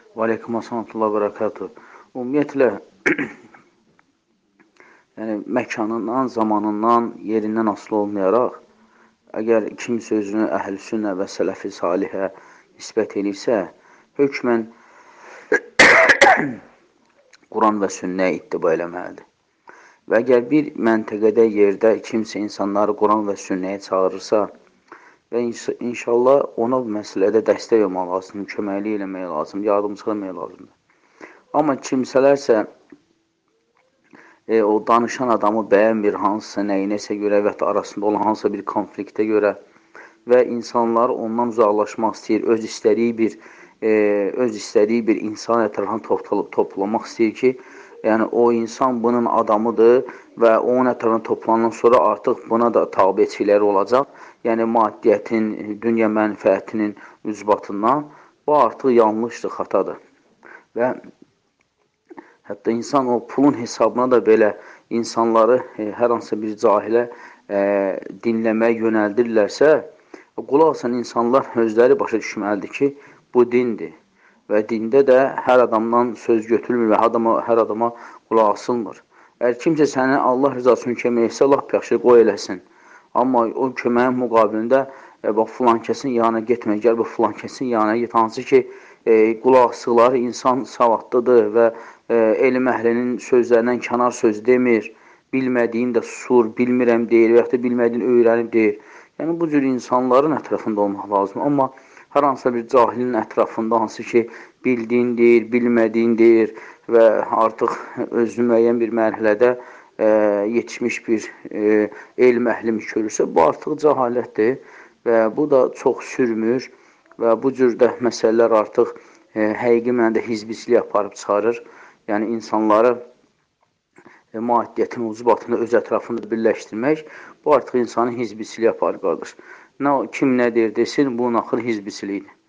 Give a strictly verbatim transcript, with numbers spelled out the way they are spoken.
Və aleykum assalam və bərəkatuhu. Ümumiyyətlə, yəni məkanından, zamanından, yerindən asılı olmayaraq, əgər kimsə özünü əhl-sünnə və sələfi salihə nisbət edirsə, hökmən Quran və sünnəyə ittiba eləməlidir. Və əgər bir məntəqədə, yerdə kimsə insanları Quran və sünnəyə çağırırsa və inşallah ona bu məsələdə dəstək olmaq lazım, köməklik eləmək lazım, yardımcılıq eləmək lazımdır. Amma kimsələrsə e, o danışan adamı bəyənmir hansısa nəyinəsə görə və arasında olan hansısa bir konfliktə görə və insanlar ondan uzaqlaşmaq istəyir, öz istədiyi bir e, öz istədiyi bir insan ətrafını toplanıb toplamaq istəyir ki, yəni o insan bunun adamıdır və onun ətrafına toplanandan sonra artıq buna da tabiçiləri olacaq. Yəni maddiyyətin, dünya mənfəətinin ücbatından bu artıq yanlışdır, xatadır. Və hətta insan o pulun hesabına da belə insanları e, hər hansı bir cahilə e, dinləməyə yönəldirlərsə, qulaq asan insanlar özləri başa düşməlidir ki, bu dindir. Və dində də hər adamdan söz götürülmür və adama, hər adama qulaq asılmır. Əgər kimsə səni Allah rızası üçün kömək etsə, lap yaxşı qoy eləsin. Amma o köməyin müqabilində e, bax, filan kəsin yanına getmə, gəl bu filan kəsin yanına get. Hansı ki, e, qulaq asıqları insan savadlıdır və e, elm əhlinin sözlərindən kənar söz demir, bilmədiyini də susur, bilmirəm deyir və yaxud da bilmədiyini öyrənib deyir. Yəni, bu cür insanların ətrafında olmaq lazım. Amma hər hansısa bir cahilin ətrafında, hansı ki, bildiyin deyir, bilmədiyin deyir və artıq özü müəyyən bir mərhələdə e, yetişmiş bir e, elm əhlim görürsə, bu artıq cəhalətdir və bu da çox sürmür və bu cürdə məsələlər artıq e, həqiqi mənada hizbçilik aparıb çıxarır. Yəni, insanları e, maddiyyətin ucbatını öz ətrafında birləşdirmək, bu artıq insanın hizbçiliyi aparır, qardaş. Nə, kim nə deyir desin, bunun axır hizbçiliyidir.